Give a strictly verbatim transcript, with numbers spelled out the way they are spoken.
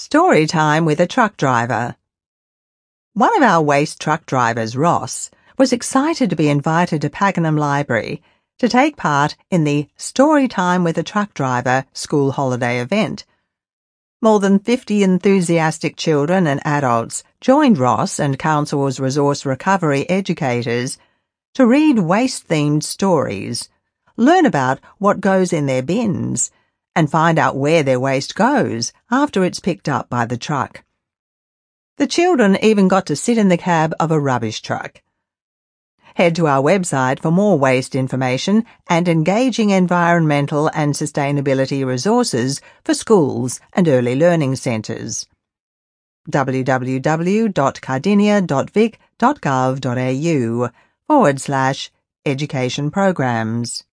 Story time with a truck driver. One of our waste truck drivers, Ross, was excited to be invited to Pakenham Library to take part in the Story Time with a Truck Driver school holiday event. More than fifty enthusiastic children and adults joined Ross and Council's resource recovery educators to read waste-themed stories, learn about what goes in their bins, and find out where their waste goes after it's picked up by the truck. The children even got to sit in the cab of a rubbish truck. Head to our website for more waste information and engaging environmental and sustainability resources for schools and early learning centres. w w w dot cardinia dot vic dot gov dot a u forward slash education programs.